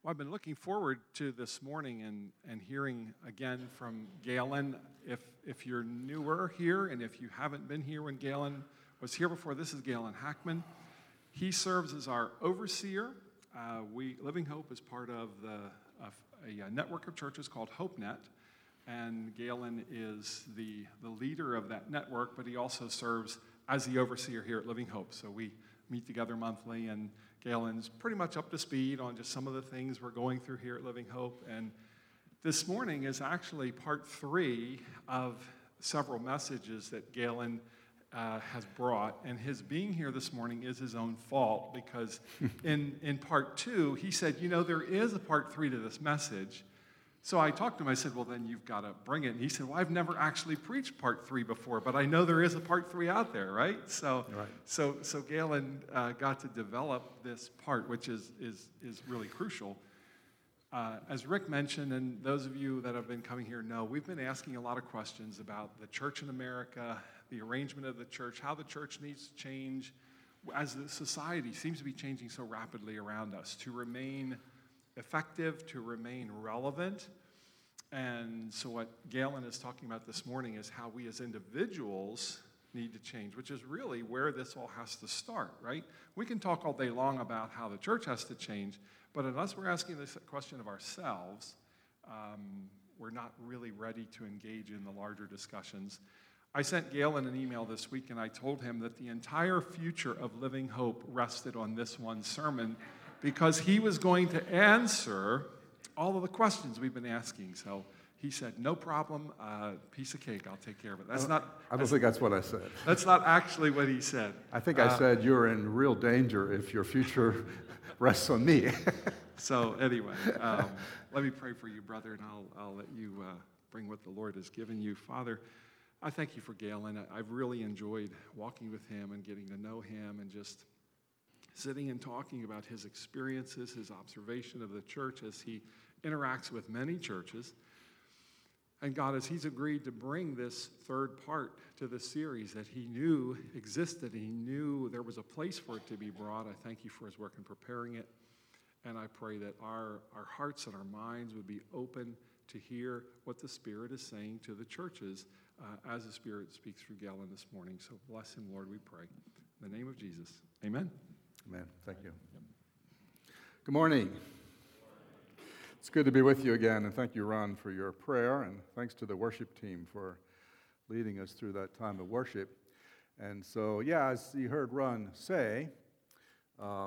Well, I've been looking forward to this morning and hearing again from Galen. If you're newer here and if you haven't been here when Galen was here before, this is Galen Hackman. He serves as our overseer. Living Hope is part of a network of churches called HopeNet, and Galen is the leader of that network, but he also serves as the overseer here at Living Hope. So we meet together monthly, and Galen's pretty much up to speed on just some of the things we're going through here at Living Hope. And this morning is actually part 3 of several messages that Galen has brought. And his being here this morning is his own fault, because in part 2, he said, there is a part 3 to this message. So I talked to him, I said, well, then you've got to bring it. And he said, well, I've never actually preached part 3 before, but I know there is a part 3 out there, right? So Galen got to develop this part, which is really crucial. As Rick mentioned, and those of you that have been coming here know, we've been asking a lot of questions about the church in America, the arrangement of the church, how the church needs to change as the society seems to be changing so rapidly around us to remain effective, to remain relevant. And so what Galen is talking about this morning is how we as individuals need to change, which is really where this all has to start, right? We can talk all day long about how the church has to change, but unless we're asking this question of ourselves, we're not really ready to engage in the larger discussions. I sent Galen an email this week, and I told him that the entire future of Living Hope rested on this one sermon, because he was going to answer all of the questions we've been asking. So he said, no problem, piece of cake, I'll take care of it. I don't think that's what I said. That's not actually what he said. I think I said you're in real danger if your future rests on me. So anyway, let me pray for you, brother, and I'll let you bring what the Lord has given you. Father, I thank you for Galen. I've really enjoyed walking with him and getting to know him and just sitting and talking about his experiences, his observation of the church as he interacts with many churches. And God, as he's agreed to bring this third part to the series that he knew existed, he knew there was a place for it to be brought, I thank you for his work in preparing it. And I pray that our hearts and our minds would be open to hear what the Spirit is saying to the churches as the Spirit speaks through Galen this morning. So bless him, Lord, we pray. In the name of Jesus, amen. Amen. Thank you. Good morning. It's good to be with you again, and thank you, Ron, for your prayer, and thanks to the worship team for leading us through that time of worship. And so, as you heard Ron say, I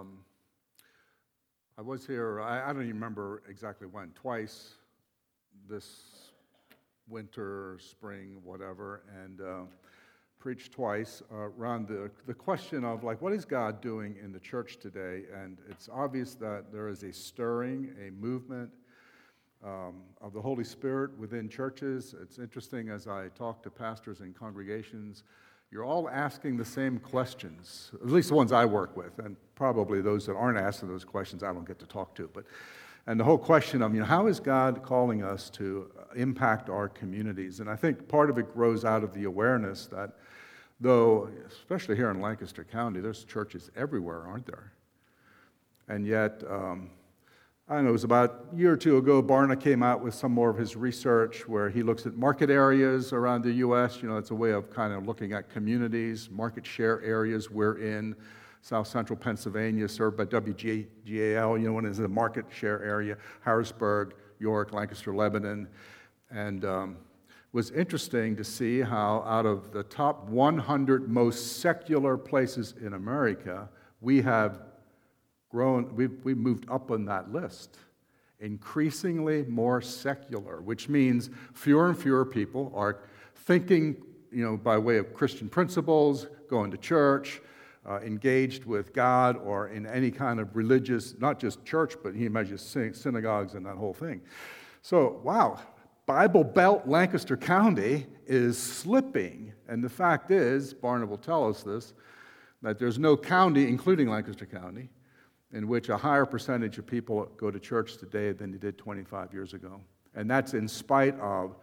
was here, I don't even remember exactly when, twice this winter, spring, whatever, and preached twice around the question of, what is God doing in the church today? And it's obvious that there is a stirring, a movement of the Holy Spirit within churches. It's interesting, as I talk to pastors and congregations, you're all asking the same questions, at least the ones I work with, and probably those that aren't asking those questions I don't get to talk to. And the whole question of, how is God calling us to impact our communities? And I think part of it grows out of the awareness that, though, especially here in Lancaster County, there's churches everywhere, aren't there? And yet, I don't know, it was about a year or two ago, Barna came out with some more of his research where he looks at market areas around the U.S. It's a way of kind of looking at communities, market share areas. We're in South Central Pennsylvania, served by WGAL, one is the market share area, Harrisburg, York, Lancaster, Lebanon. And was interesting to see how out of the top 100 most secular places in America, we have grown, we've moved up on that list. Increasingly more secular, which means fewer and fewer people are thinking, by way of Christian principles, going to church, engaged with God or in any kind of religious, not just church, but he imagines synagogues and that whole thing. So, wow, Bible Belt Lancaster County is slipping. And the fact is, Barna will tell us this, that there's no county, including Lancaster County, in which a higher percentage of people go to church today than they did 25 years ago. And that's in spite of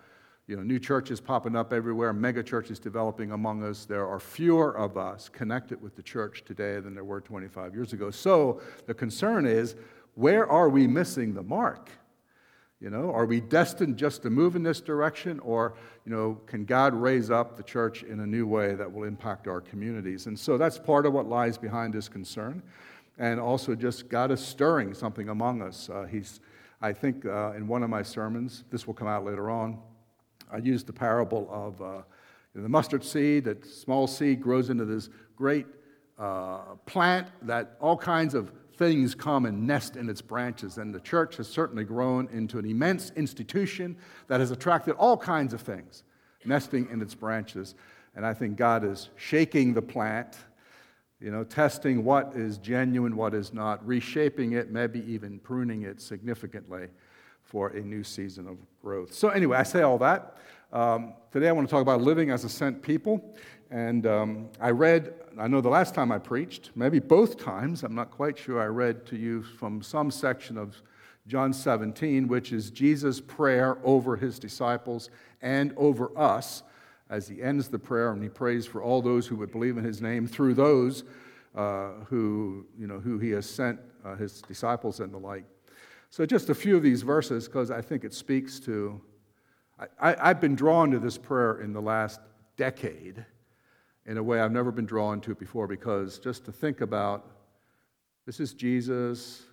new churches popping up everywhere, mega churches developing among us. There are fewer of us connected with the church today than there were 25 years ago. So the concern is, where are we missing the mark? Are we destined just to move in this direction, or, can God raise up the church in a new way that will impact our communities? And so that's part of what lies behind this concern. And also just God is stirring something among us. I think in one of my sermons, this will come out later on, I used the parable of the mustard seed. That small seed grows into this great plant that all kinds of things come and nest in its branches. And the church has certainly grown into an immense institution that has attracted all kinds of things nesting in its branches. And I think God is shaking the plant, testing what is genuine, what is not, reshaping it, maybe even pruning it significantly for a new season of growth. So anyway, I say all that. Today I want to talk about living as a sent people. And I know the last time I preached, maybe both times, I'm not quite sure, I read to you from some section of John 17, which is Jesus' prayer over his disciples and over us as he ends the prayer, and he prays for all those who would believe in his name through those who he has sent, his disciples and the like. So just a few of these verses, because I think it speaks to, I've been drawn to this prayer in the last decade in a way I've never been drawn to before, because just to think about, this is Jesus,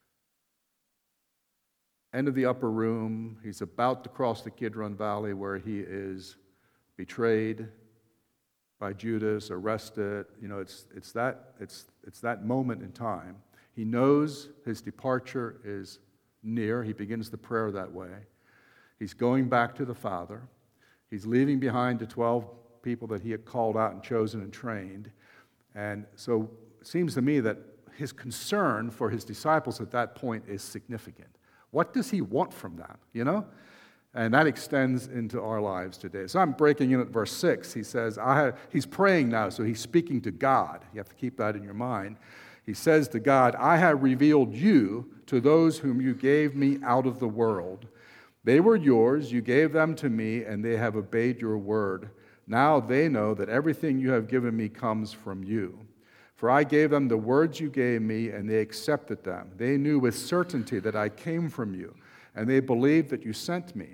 end of the upper room, he's about to cross the Kidron Valley where he is betrayed by Judas, arrested. It's that moment in time. He knows his departure is near. He begins the prayer that way. He's going back to the Father. He's leaving behind the 12 people that he had called out and chosen and trained. And so it seems to me that his concern for his disciples at that point is significant. What does he want from them, And that extends into our lives today. So I'm breaking in at verse 6. He says, he's praying now, so he's speaking to God. You have to keep that in your mind. He says to God, I have revealed you to those whom you gave me out of the world. They were yours, you gave them to me, and they have obeyed your word. Now they know that everything you have given me comes from you. For I gave them the words you gave me, and they accepted them. They knew with certainty that I came from you, and they believed that you sent me.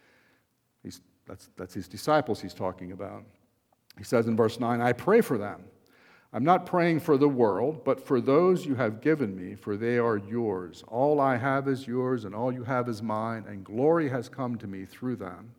That's his disciples he's talking about. He says in verse 9, I pray for them. I'm not praying for the world, but for those you have given me, for they are yours. All I have is yours, and all you have is mine, and glory has come to me through them.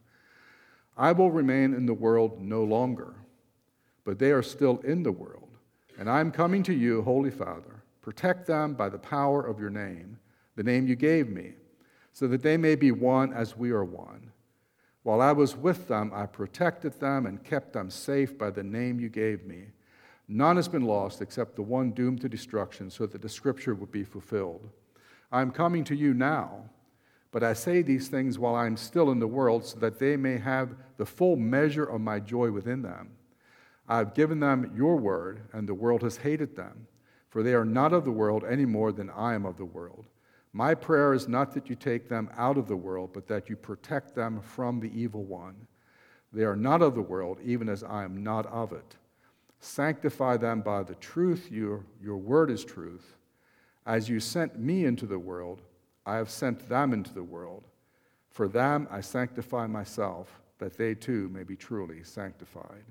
I will remain in the world no longer, but they are still in the world. And I am coming to you, Holy Father. Protect them by the power of your name, the name you gave me, so that they may be one as we are one. While I was with them, I protected them and kept them safe by the name you gave me. None has been lost except the one doomed to destruction, so that the scripture would be fulfilled. I am coming to you now, but I say these things while I am still in the world, so that they may have the full measure of my joy within them. I have given them your word, and the world has hated them, for they are not of the world any more than I am of the world. My prayer is not that you take them out of the world, but that you protect them from the evil one. They are not of the world, even as I am not of it. Sanctify them by the truth. Your word is truth. As you sent me into the world, I have sent them into the world. For them I sanctify myself, that they too may be truly sanctified.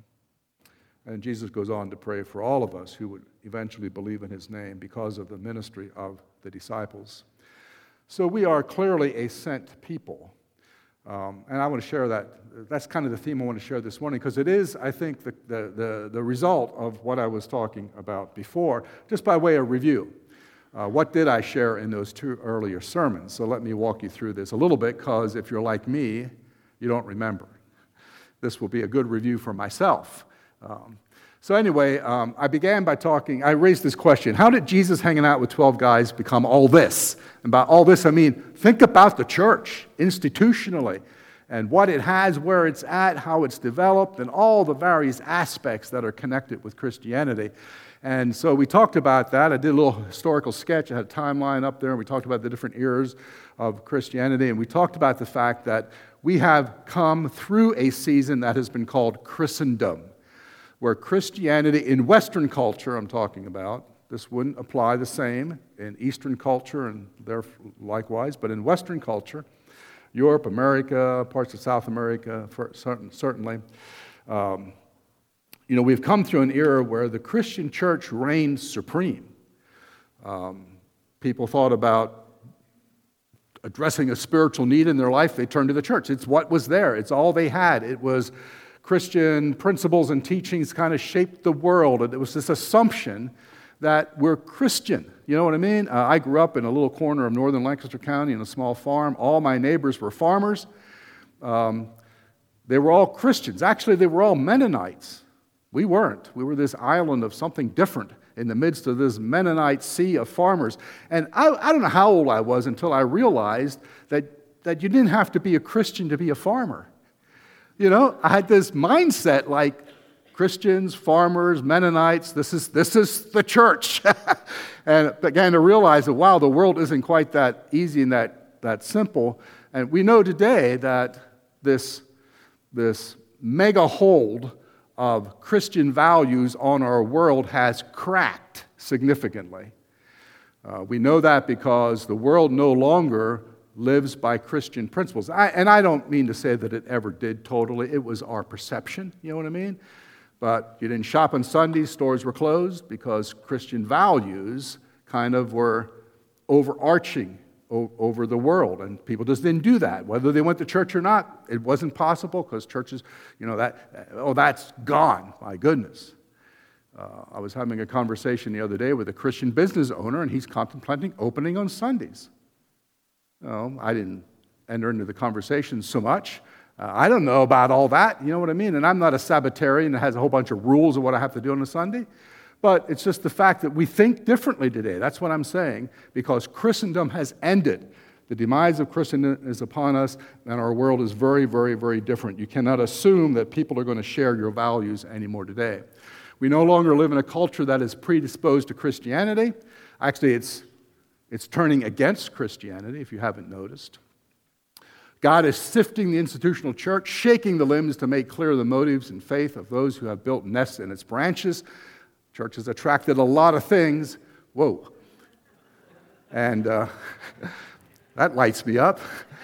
And Jesus goes on to pray for all of us who would eventually believe in his name because of the ministry of the disciples. So we are clearly a sent people. And I want to share that. That's kind of the theme I want to share this morning, because it is, I think, the result of what I was talking about before, just by way of review. What did I share in those two earlier sermons? So let me walk you through this a little bit, because if you're like me, you don't remember. This will be a good review for myself. So anyway, I began by I raised this question: how did Jesus hanging out with 12 guys become all this? And by all this, I mean, think about the church institutionally and what it has, where it's at, how it's developed, and all the various aspects that are connected with Christianity. And so we talked about that. I did a little historical sketch. I had a timeline up there, and we talked about the different eras of Christianity, and we talked about the fact that we have come through a season that has been called Christendom, where Christianity in Western culture, I'm talking about, this wouldn't apply the same in Eastern culture and there likewise, but in Western culture, Europe, America, parts of South America, certainly, we've come through an era where the Christian church reigned supreme. People thought about addressing a spiritual need in their life, they turned to the church. It's what was there. It's all they had. It was Christian principles and teachings kind of shaped the world. And it was this assumption that we're Christian. You know what I mean? I grew up in a little corner of northern Lancaster County in a small farm. All my neighbors were farmers. They were all Christians. Actually, they were all Mennonites. We weren't. We were this island of something different in the midst of this Mennonite sea of farmers. And I don't know how old I was until I realized that you didn't have to be a Christian to be a farmer. I had this mindset like Christians, farmers, Mennonites, this is the church. And began to realize that, wow, the world isn't quite that easy and that simple. And we know today that this mega hold of Christian values on our world has cracked significantly. We know that because the world no longer lives by Christian principles. And I don't mean to say that it ever did totally. It was our perception, you know what I mean? But you didn't shop on Sundays, stores were closed because Christian values kind of were overarching over the world, and people just didn't do that. Whether they went to church or not, it wasn't possible because churches, that's gone, my goodness. I was having a conversation the other day with a Christian business owner, and he's contemplating opening on Sundays. I didn't enter into the conversation so much. I don't know about all that, you know what I mean? And I'm not a Sabbatarian that has a whole bunch of rules of what I have to do on a Sunday. But it's just the fact that we think differently today. That's what I'm saying, because Christendom has ended. The demise of Christendom is upon us, and our world is very, very, very different. You cannot assume that people are going to share your values anymore today. We no longer live in a culture that is predisposed to Christianity. Actually, it's turning against Christianity, if you haven't noticed. God is sifting the institutional church, shaking the limbs to make clear the motives and faith of those who have built nests in its branches. Church has attracted a lot of things. Whoa. And that lights me up.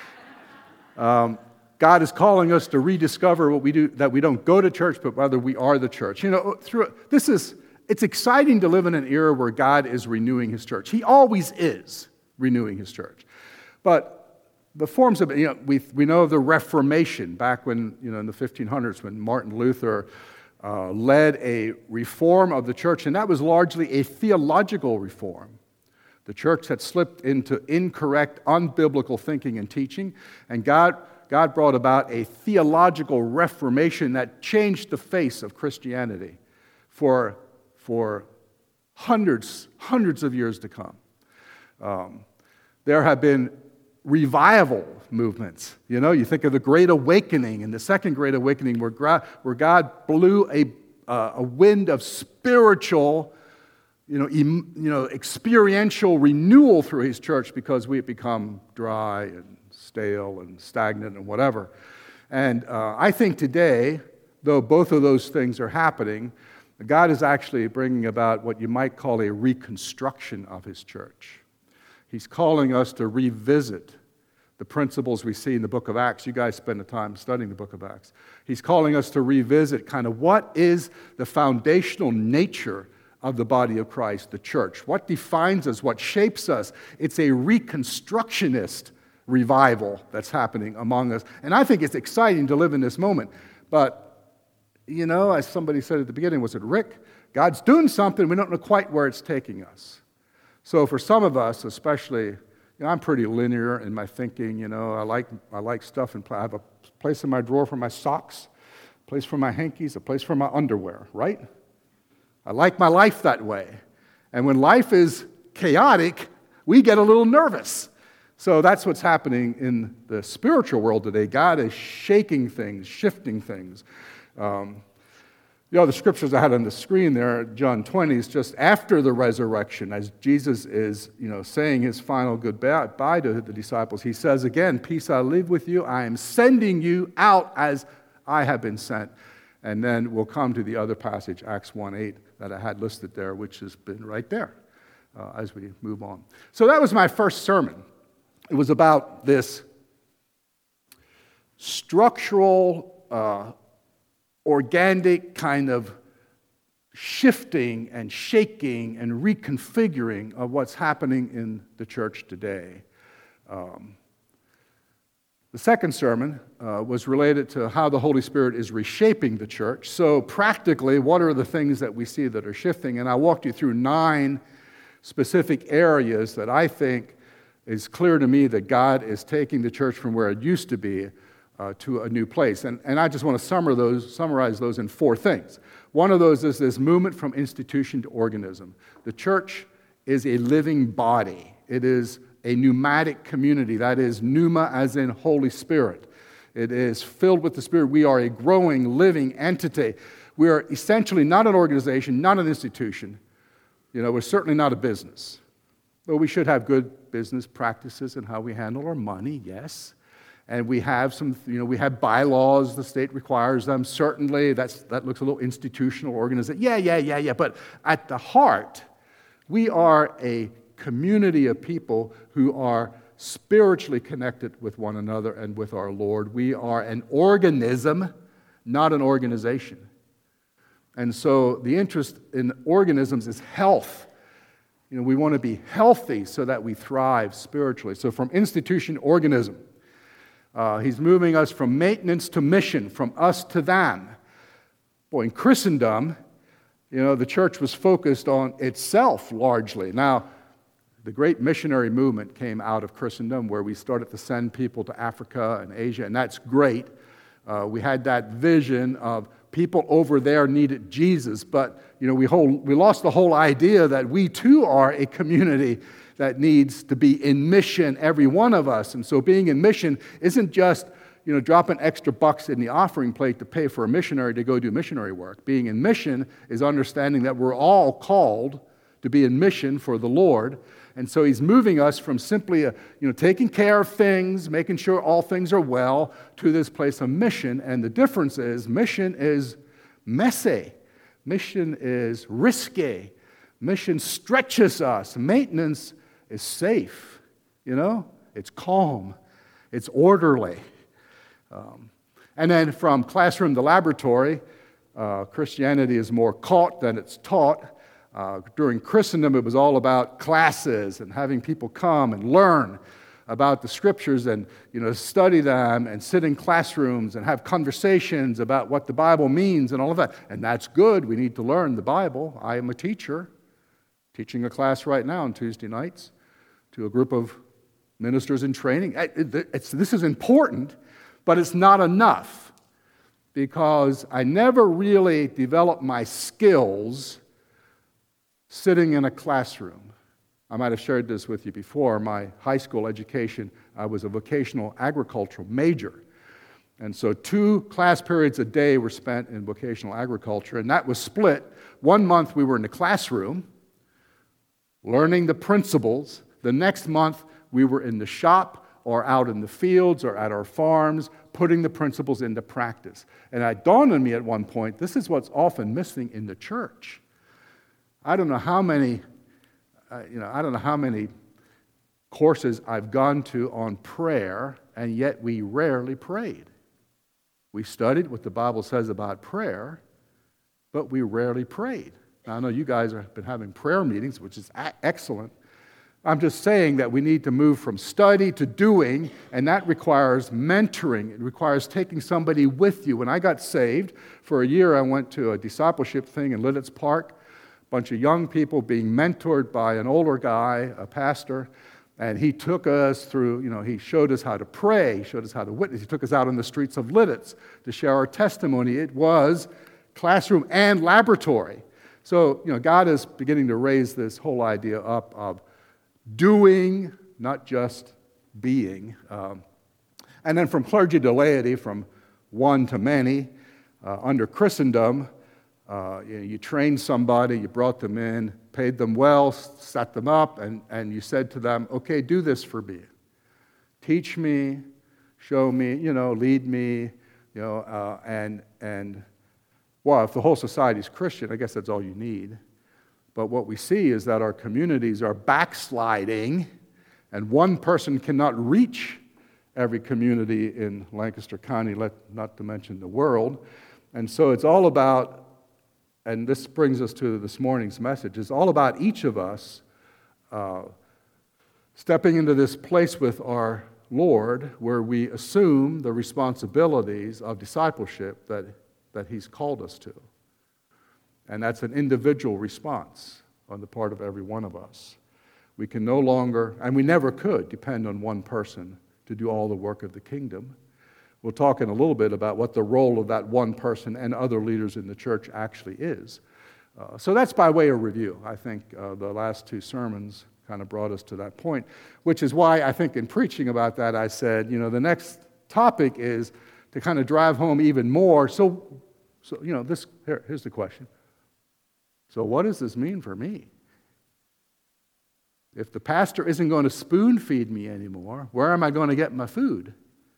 God is calling us to rediscover what we do, that we don't go to church, but rather we are the church. It's exciting to live in an era where God is renewing his church. He always is renewing his church. But the forms of it, we know of the Reformation back when, in the 1500s when Martin Luther led a reform of the church, and that was largely a theological reform. The church had slipped into incorrect, unbiblical thinking and teaching, and God brought about a theological reformation that changed the face of Christianity for hundreds of years to come. There have been revival movements. You think of the Great Awakening and the Second Great Awakening where God blew a wind of spiritual, experiential renewal through his church because we had become dry and stale and stagnant and whatever. And I think today, though both of those things are happening, God is actually bringing about what you might call a reconstruction of his church. He's calling us to revisit the principles we see in the book of Acts. You guys spend the time studying the book of Acts. He's calling us to revisit kind of what is the foundational nature of the body of Christ, the church. What defines us, what shapes us. It's a reconstructionist revival that's happening among us. And I think it's exciting to live in this moment. But, as somebody said at the beginning, was it Rick? God's doing something, we don't know quite where it's taking us. So for some of us, especially, I'm pretty linear in my thinking. I like stuff, and I have a place in my drawer for my socks, a place for my hankies, a place for my underwear, right? I like my life that way. And when life is chaotic, we get a little nervous. So that's what's happening in the spiritual world today. God is shaking things, shifting things. The scriptures I had on the screen there, John 20, is just after the resurrection, as Jesus is, saying his final goodbye to the disciples. He says again, "Peace I leave with you. I am sending you out as I have been sent." And then we'll come to the other passage, Acts 1:8, that I had listed there, which has been right there as we move on. So that was my first sermon. It was about this structural, organic kind of shifting and shaking and reconfiguring of what's happening in the church today. The second sermon was related to how the Holy Spirit is reshaping the church. So practically, what are the things that we see that are shifting? And I walked you through 9 specific areas that I think is clear to me that God is taking the church from where it used to be to a new place. And I just want to summarize those in 4 things. One of those is this movement from institution to organism. The church is a living body. It is a pneumatic community. That is pneuma as in Holy Spirit. It is filled with the Spirit. We are a growing, living entity. We are essentially not an organization, not an institution. We're certainly not a business. But we should have good business practices in how we handle our money, yes. And we have we have bylaws, the state requires them. Certainly, that looks a little institutional, organization. Yeah. But at the heart, we are a community of people who are spiritually connected with one another and with our Lord. We are an organism, not an organization. And so the interest in organisms is health. We want to be healthy so that we thrive spiritually. So from institution, organism. He's moving us from maintenance to mission, from us to them. Boy, in Christendom, the church was focused on itself largely. Now, the great missionary movement came out of Christendom, where we started to send people to Africa and Asia, and that's great. We had that vision of people over there needed Jesus, but we lost the whole idea that we too are a community that needs to be in mission, every one of us. And so being in mission isn't just dropping extra bucks in the offering plate to pay for a missionary to go do missionary work. Being in mission is understanding that we're all called to be in mission for the Lord. And so he's moving us from simply taking care of things, making sure all things are well, to this place of mission. And the difference is mission is messy. Mission is risky. Mission stretches us. Maintenance is safe. It's calm. It's orderly. And then from classroom to laboratory, Christianity is more caught than it's taught. During Christendom, it was all about classes and having people come and learn about the Scriptures and study them and sit in classrooms and have conversations about what the Bible means and all of that. And that's good. We need to learn the Bible. I am a teacher, teaching a class right now on Tuesday nights to a group of ministers in training. This is important, but it's not enough, because I never really developed my skills sitting in a classroom. I might have shared this with you before. My high school education, I was a vocational agricultural major. And so 2 class periods a day were spent in vocational agriculture, and that was split. 1 month we were in the classroom, learning the principles. The next month we were in the shop or out in the fields or at our farms, putting the principles into practice. And it dawned on me at one point, this is what's often missing in the church. I don't know how many courses I've gone to on prayer, and yet we rarely prayed. We studied what the Bible says about prayer, but we rarely prayed. Now, I know you guys have been having prayer meetings, which is excellent. I'm just saying that we need to move from study to doing, and that requires mentoring. It requires taking somebody with you. When I got saved, for a year I went to a discipleship thing in Lidditz Park, a bunch of young people being mentored by an older guy, a pastor, and he took us through, he showed us how to pray, he showed us how to witness, he took us out on the streets of Lidditz to share our testimony. It was classroom and laboratory. So, God is beginning to raise this whole idea up of doing, not just being. And then from clergy to laity, from one to many, under Christendom, You trained somebody, you brought them in, paid them well, set them up, and you said to them, okay, do this for me. Teach me, show me, lead me, and well, if the whole society is Christian, I guess that's all you need. But what we see is that our communities are backsliding, and one person cannot reach every community in Lancaster County, not to mention the world. And so it's all about, and this brings us to this morning's message, it's all about each of us stepping into this place with our Lord where we assume the responsibilities of discipleship that He's called us to. And that's an individual response on the part of every one of us. We can no longer, and we never could, depend on one person to do all the work of the kingdom. We'll talk in a little bit about what the role of that one person and other leaders in the church actually is. So that's by way of review. I think the last two sermons kind of brought us to that point, which is why I think in preaching about that I said, the next topic is to kind of drive home even more. So here's the question. So what does this mean for me? If the pastor isn't going to spoon feed me anymore, where am I going to get my food?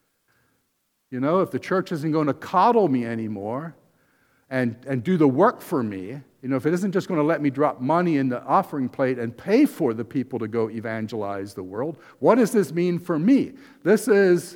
If the church isn't going to coddle me anymore and do the work for me, if it isn't just going to let me drop money in the offering plate and pay for the people to go evangelize the world, what does this mean for me? This is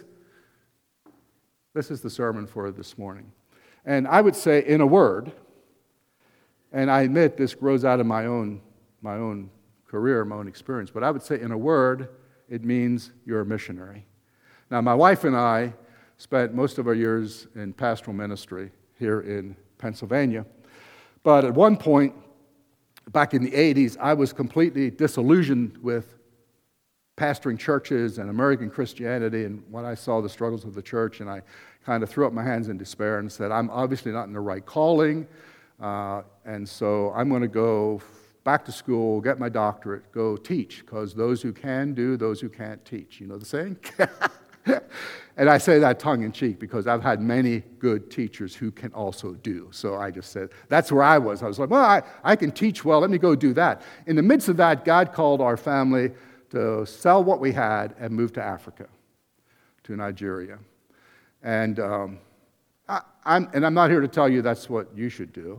the sermon for this morning. And I would say, in a word, and I admit this grows out of my own career, my own experience, but I would say, in a word, it means you're a missionary. Now, my wife and I spent most of our years in pastoral ministry here in Pennsylvania, but at one point, back in the 80s, I was completely disillusioned with pastoring churches and American Christianity, and when I saw the struggles of the church, and I kind of threw up my hands in despair and said, I'm obviously not in the right calling, and so I'm going to go back to school, get my doctorate, go teach, because those who can do, those who can't teach. You know the saying? And I say that tongue-in-cheek because I've had many good teachers who can also do. So I just said, that's where I was. I was like, well, I can teach well. Let me go do that. In the midst of that, God called our family to sell what we had and move to Africa, to Nigeria. And I'm not here to tell you that's what you should do.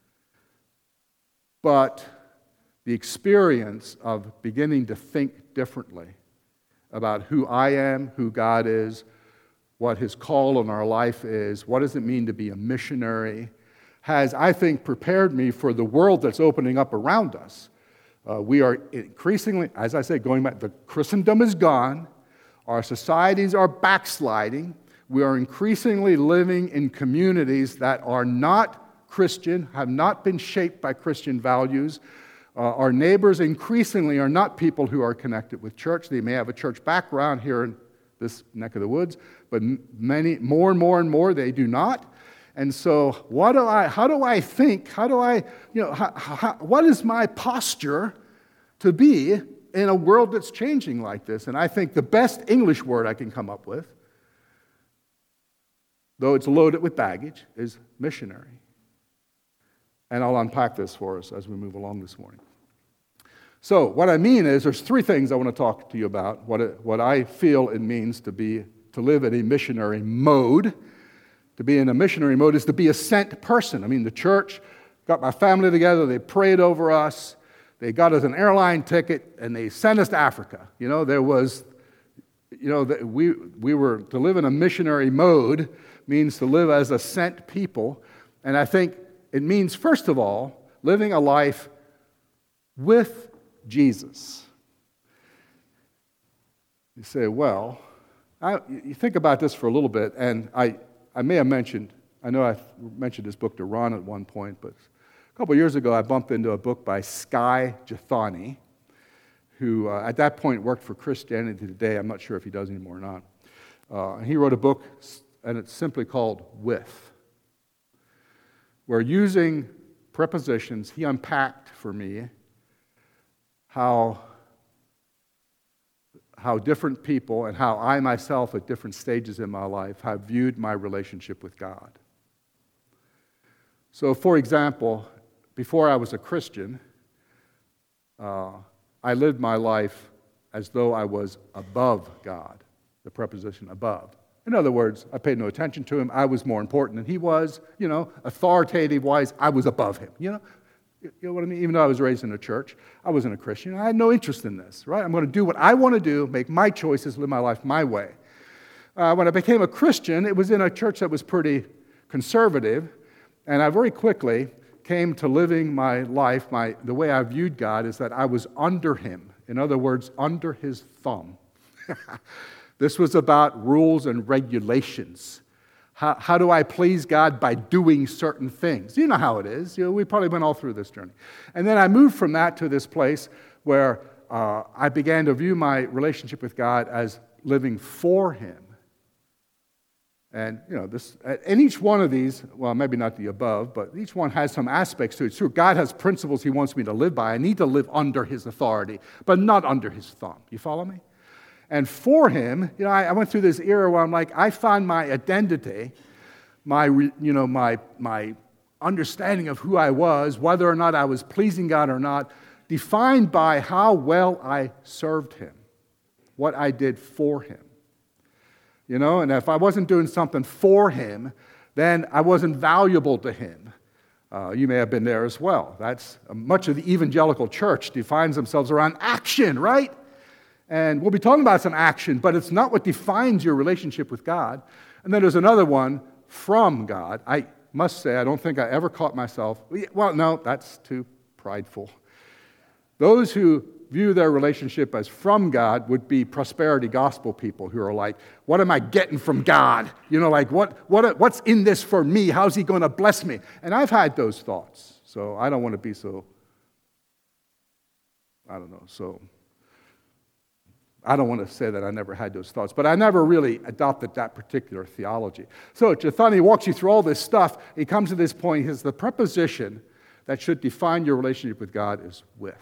But the experience of beginning to think differently about who I am, who God is, what His call on our life is, what does it mean to be a missionary, has, I think, prepared me for the world that's opening up around us. We are increasingly, as I say, going back, the Christendom is gone. Our societies are backsliding. We are increasingly living in communities that are not Christian, have not been shaped by Christian values. Our neighbors increasingly are not people who are connected with church. They may have a church background here in this neck of the woods, but many, more and more, they do not. And so what is my posture to be in a world that's changing like this? And I think the best English word I can come up with, though it's loaded with baggage, is missionary. And I'll unpack this for us as we move along this morning. So what I mean is there's three things I want to talk to you about, what I feel it means to live in a missionary mode. To be in a missionary mode is to be a sent person. I mean, the church got my family together, they prayed over us, they got us an airline ticket, and they sent us to Africa. We were to live in a missionary mode means to live as a sent people, and I think it means, first of all, living a life with Jesus. You say, well, you think about this for a little bit, and I may have mentioned, I know I mentioned this book to Ron at one point, but a couple years ago I bumped into a book by Skye Jethani, who at that point worked for Christianity Today. I'm not sure if he does anymore or not. He wrote a book, and it's simply called With, where using prepositions, he unpacked for me how different people and how I myself at different stages in my life have viewed my relationship with God. So, for example, before I was a Christian, I lived my life as though I was above God, the preposition above. In other words, I paid no attention to him. I was more important than he was. Authoritative-wise, I was above him. You know what I mean? Even though I was raised in a church, I wasn't a Christian. I had no interest in this, right? I'm going to do what I want to do, make my choices, live my life my way. When I became a Christian, it was in a church that was pretty conservative, and I very quickly came to living my life, the way I viewed God is that I was under him. In other words, under his thumb. This was about rules and regulations. How do I please God? By doing certain things. You know how it is. We probably went all through this journey. And then I moved from that to this place where I began to view my relationship with God as living for him. And, and each one of these, well, maybe not the above, but each one has some aspects to it. Sure, God has principles he wants me to live by. I need to live under his authority, but not under his thumb. You follow me? And for him, I went through this era where I'm like, I found my identity, my understanding of who I was, whether or not I was pleasing God or not, defined by how well I served him, what I did for him. And if I wasn't doing something for him, then I wasn't valuable to him. You may have been there as well. That's much of the evangelical church defines themselves around action, right? And we'll be talking about some action, but it's not what defines your relationship with God. And then there's another one, from God. I must say, I don't think I ever caught myself. Well, no, that's too prideful. Those who view their relationship as from God would be prosperity gospel people who are like, what am I getting from God? What's in this for me? How's he going to bless me? And I've had those thoughts, so I don't want to be so, I don't want to say that I never had those thoughts, but I never really adopted that particular theology. So Chaitanya walks you through all this stuff. He comes to this point, he says the preposition that should define your relationship with God is with.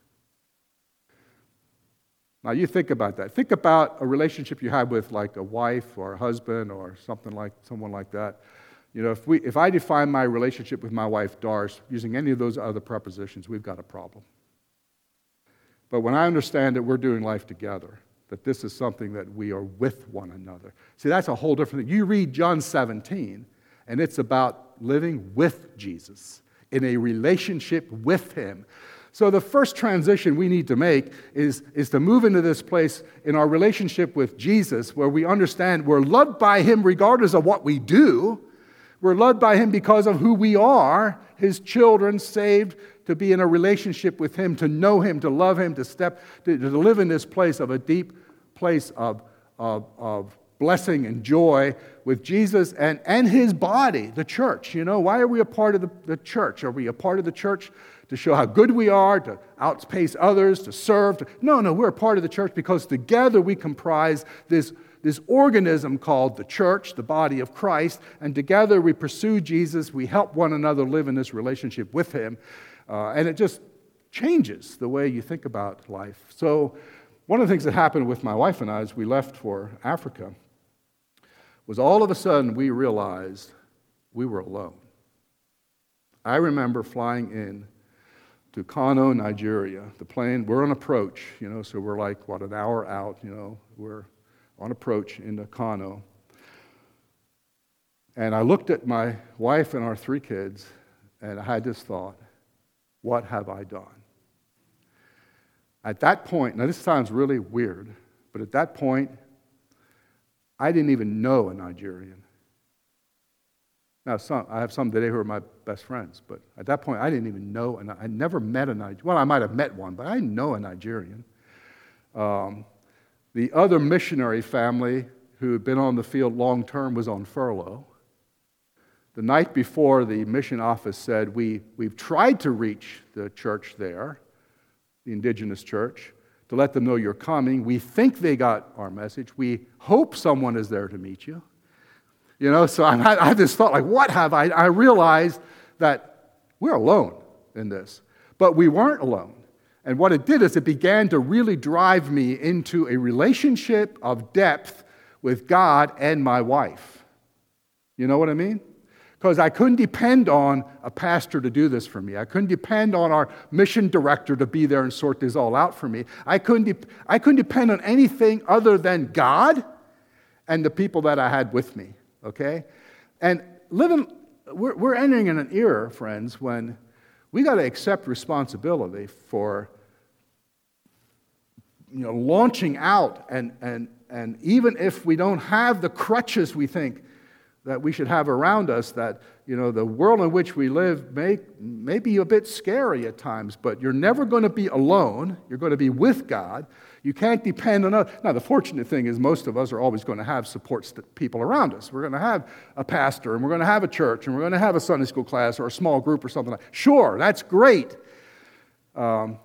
Now you think about that. Think about a relationship you have with like a wife or a husband or someone like that. If I define my relationship with my wife, Doris, using any of those other prepositions, we've got a problem. But when I understand that we're doing life together, that this is something that we are with one another. See, that's a whole different thing. You read John 17, and it's about living with Jesus, in a relationship with him. So the first transition we need to make is to move into this place in our relationship with Jesus where we understand we're loved by him regardless of what we do. We're loved by him because of who we are, his children, saved to be in a relationship with him, to know him, to love him, to live in this place of a deep place of blessing and joy with Jesus and his body, the church. Why are we a part of the church? Are we a part of the church to show how good we are, to outpace others, to serve? No, we're a part of the church because together we comprise this organism called the church, the body of Christ, and together we pursue Jesus, we help one another live in this relationship with him, and it just changes the way you think about life. So one of the things that happened with my wife and I as we left for Africa was all of a sudden we realized we were alone. I remember flying in to Kano, Nigeria. The plane, we're on approach, so we're like, an hour out, we're on approach into Kano. And I looked at my wife and our 3 kids, and I had this thought, what have I done? At that point, now this sounds really weird, but at that point, I didn't even know a Nigerian. Now, I have some today who are my best friends, but at that point, I didn't even know, and I never met a Nigerian. Well, I might have met one, but I didn't know a Nigerian. The other missionary family who had been on the field long-term was on furlough. The night before, the mission office said, we've tried to reach the church there, the indigenous church, to let them know you're coming. We think they got our message. We hope someone is there to meet you. So I had this thought, like, what have I realized that we're alone in this. But we weren't alone. And what it did is it began to really drive me into a relationship of depth with God and my wife. You know what I mean? because I couldn't depend on a pastor to do this for me. I couldn't depend on our mission director to be there and sort this all out for me. I couldn't depend on anything other than God and the people that I had with me, okay? And we're entering in an era, friends, when we got to accept responsibility for launching out, and even if we don't have the crutches we think that we should have around us, that the world in which we live may be a bit scary at times, but you're never going to be alone. You're going to be with God. You can't depend on others. Now, the fortunate thing is most of us are always going to have support people around us. We're going to have a pastor, and we're going to have a church, and we're going to have a Sunday school class or a small group or something like that. Sure, that's great. But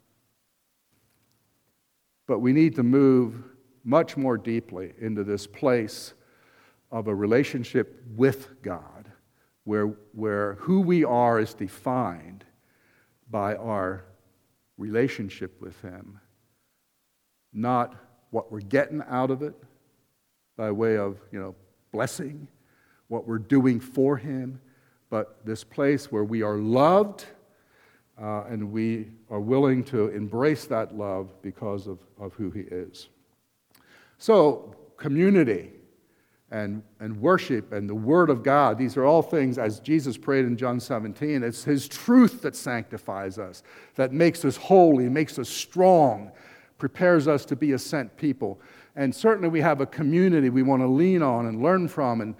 we need to move much more deeply into this place of a relationship with God, where who we are is defined by our relationship with Him, not what we're getting out of it by way of, blessing, what we're doing for Him, but this place where we are loved and we are willing to embrace that love because of who He is. So, community and worship and the Word of God, these are all things, as Jesus prayed in John 17, it's His truth that sanctifies us, that makes us holy, makes us strong, prepares us to be a sent people. And certainly we have a community we want to lean on and learn from. And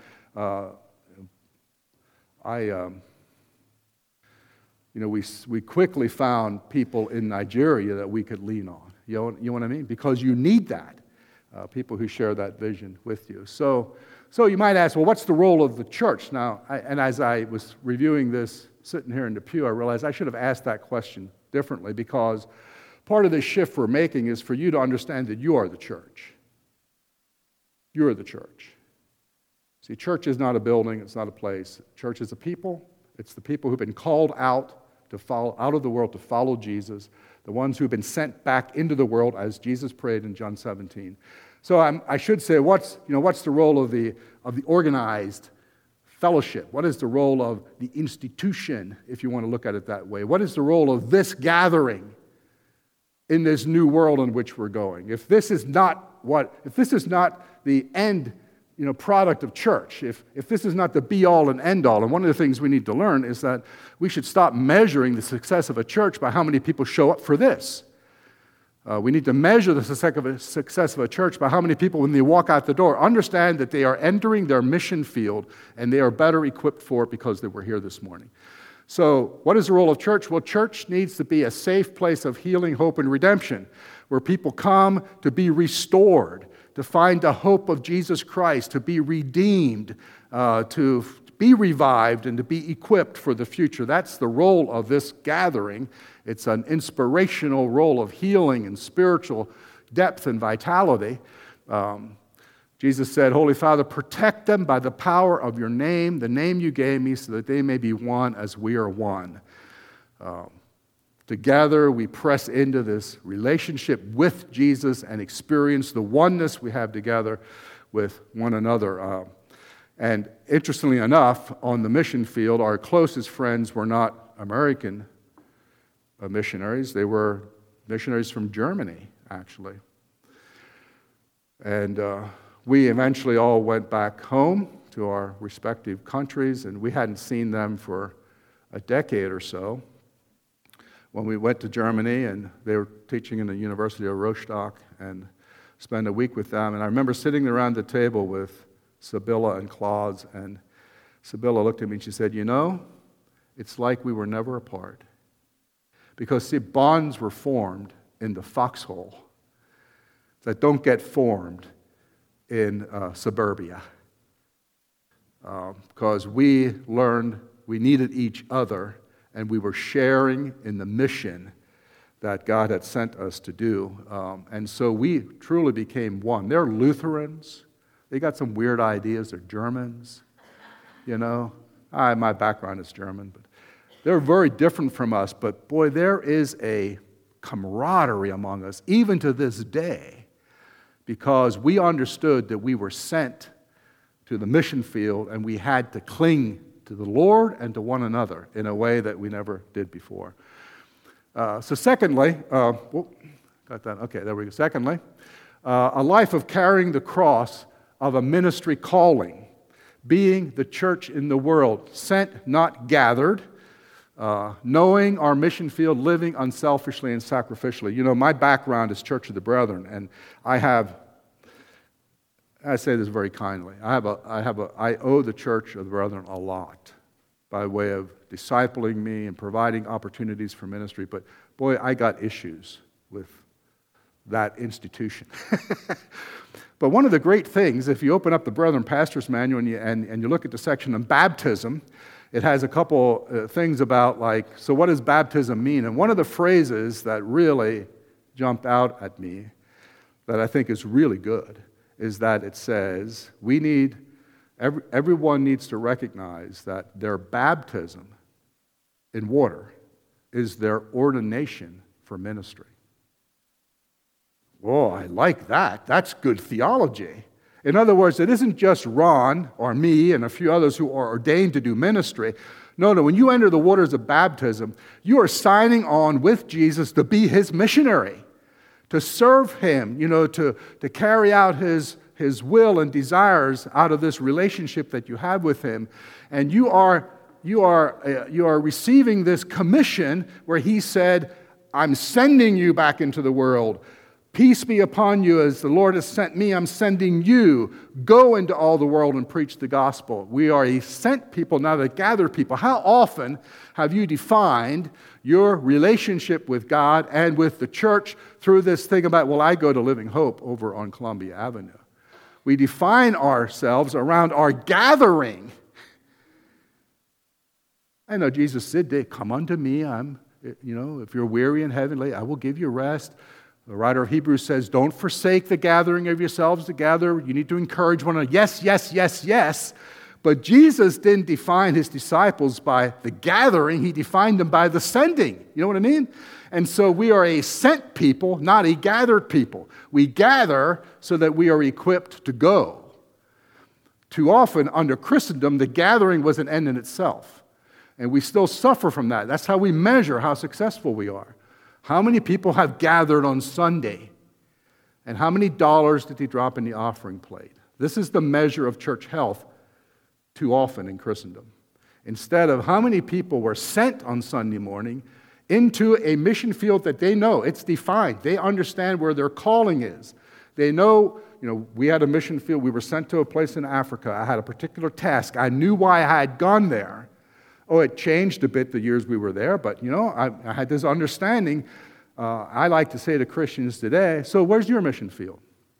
we quickly found people in Nigeria that we could lean on. You know what I mean? Because you need that. People who share that vision with you. So you might ask, well, what's the role of the church? Now, as I was reviewing this, sitting here in the pew, I realized I should have asked that question differently, because part of the shift we're making is for you to understand that you are the church. You're the church. See, church is not a building, it's not a place. Church is a people. It's the people who've been called out of the world to follow Jesus, the ones who've been sent back into the world, as Jesus prayed in John 17. So I should say, what's the role of the organized fellowship? What is the role of the institution, if you want to look at it that way? What is the role of this gathering in this new world in which we're going? If this is not the end product of church, if this is not the be-all and end-all, and one of the things we need to learn is that we should stop measuring the success of a church by how many people show up for this. We need to measure the success of a church by how many people, when they walk out the door, understand that they are entering their mission field and they are better equipped for it because they were here this morning. So what is the role of church? Well, church needs to be a safe place of healing, hope, and redemption, where people come to be restored, to find the hope of Jesus Christ, to be redeemed, to be revived, and to be equipped for the future. That's the role of this gathering. It's an inspirational role of healing and spiritual depth and vitality. Jesus said, Holy Father, protect them by the power of your name, the name you gave me, so that they may be one as we are one. Together, we press into this relationship with Jesus and experience the oneness we have together with one another. And interestingly enough, on the mission field, our closest friends were not American missionaries. They were missionaries from Germany, actually. And we eventually all went back home to our respective countries, and we hadn't seen them for a decade or so. When we went to Germany, and they were teaching in the University of Rostock, and spent a week with them. And I remember sitting around the table with Sibylla and Claus, and Sibylla looked at me and she said, it's like we were never apart. Because, see, bonds were formed in the foxhole that don't get formed in suburbia. Because we learned we needed each other, and we were sharing in the mission that God had sent us to do. And so we truly became one. They're Lutherans. They got some weird ideas. They're Germans. My background is German, but they're very different from us. But boy, there is a camaraderie among us, even to this day, because we understood that we were sent to the mission field and we had to cling to the Lord and to one another in a way that we never did before. So secondly, got that? Okay, there we go. Secondly, a life of carrying the cross of a ministry calling, being the church in the world, sent, not gathered, knowing our mission field, living unselfishly and sacrificially. You know, my background is Church of the Brethren, and I say this very kindly, I owe the Church of the Brethren a lot by way of discipling me and providing opportunities for ministry, but boy, I got issues with that institution. But one of the great things, if you open up the Brethren Pastor's Manual and you look at the section on baptism, it has a couple things about like, so what does baptism mean? And one of the phrases that really jumped out at me that I think is really good is that it says, everyone needs to recognize that their baptism in water is their ordination for ministry. Oh, I like that. That's good theology. In other words, it isn't just Ron or me and a few others who are ordained to do ministry. No, when you enter the waters of baptism, you are signing on with Jesus to be his missionary, to serve him, to carry out his will and desires out of this relationship that you have with him. And you are receiving this commission where he said, I'm sending you back into the world. Peace be upon you as the Lord has sent me, I'm sending you. Go into all the world and preach the gospel. We are a sent people, not a gathered people. How often have you defined your relationship with God and with the church through this thing about, well, I go to Living Hope over on Columbia Avenue. We define ourselves around our gathering. I know Jesus said, come unto me, if you're weary and heavy, I will give you rest. The writer of Hebrews says, don't forsake the gathering of yourselves together. You need to encourage one another. Yes, yes, yes, yes. But Jesus didn't define his disciples by the gathering. He defined them by the sending. You know what I mean? And so we are a sent people, not a gathered people. We gather so that we are equipped to go. Too often, under Christendom, the gathering was an end in itself. And we still suffer from that. That's how we measure how successful we are. How many people have gathered on Sunday? And how many dollars did he drop in the offering plate? This is the measure of church health too often in Christendom. Instead of how many people were sent on Sunday morning into a mission field that they know, it's defined. They understand where their calling is. They know, we had a mission field. We were sent to a place in Africa. I had a particular task. I knew why I had gone there. Oh, it changed a bit the years we were there, but, I had this understanding. I like to say to Christians today, so where's your mission field?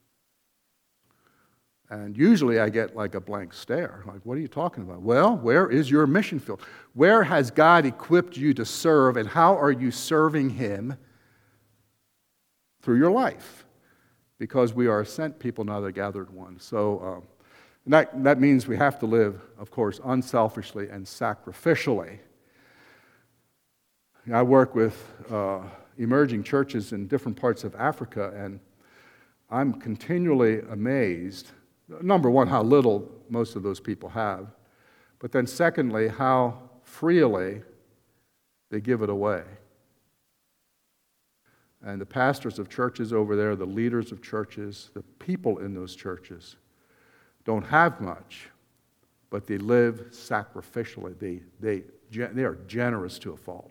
And usually I get like a blank stare. Like, what are you talking about? Well, where is your mission field? Where has God equipped you to serve, and how are you serving him through your life? Because we are a sent people, not a gathered one. So that means we have to live, of course, unselfishly and sacrificially. I work with emerging churches in different parts of Africa, and I'm continually amazed, number one, how little most of those people have, but then secondly, how freely they give it away. And the pastors of churches over there, the leaders of churches, the people in those churches don't have much, but they live sacrificially. They are generous to a fault.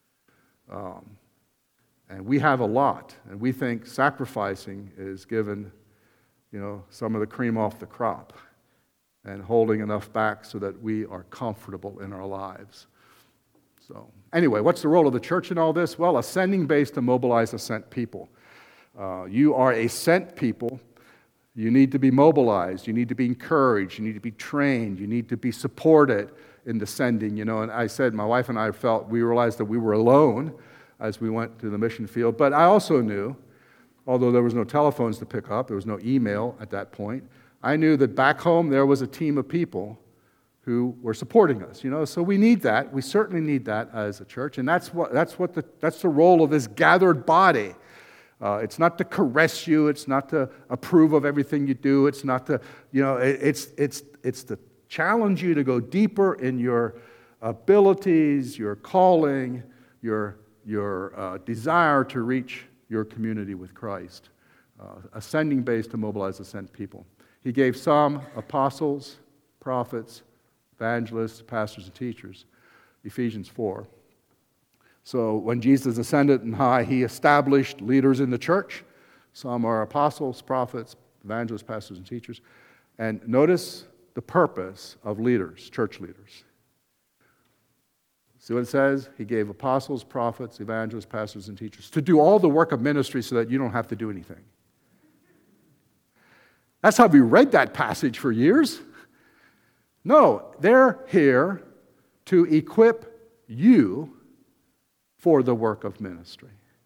And we have a lot, and we think sacrificing is giving, some of the cream off the crop and holding enough back so that we are comfortable in our lives. So anyway, what's the role of the church in all this? Well, a sending base to mobilize a sent people. You are a sent people. You need to be mobilized. You need to be encouraged. You need to be trained. You need to be supported in the sending. And I said, my wife and I we realized that we were alone as we went to the mission field. But I also knew, although there was no telephones to pick up, there was no email at that point, I knew that back home there was a team of people who were supporting us. So we need that. We certainly need that as a church, and that's the role of this gathered body. It's not to caress you. It's not to approve of everything you do. It's not to, it's the challenge you to go deeper in your abilities, your calling, your desire to reach your community with Christ. Ascending base to mobilize the sent people. He gave some apostles, prophets, evangelists, pastors, and teachers. Ephesians 4. So when Jesus ascended on high, he established leaders in the church. Some are apostles, prophets, evangelists, pastors, and teachers. And notice the purpose of leaders, church leaders. See what it says? He gave apostles, prophets, evangelists, pastors, and teachers to do all the work of ministry so that you don't have to do anything. That's how we read that passage for years. No, they're here to equip you for the work of ministry.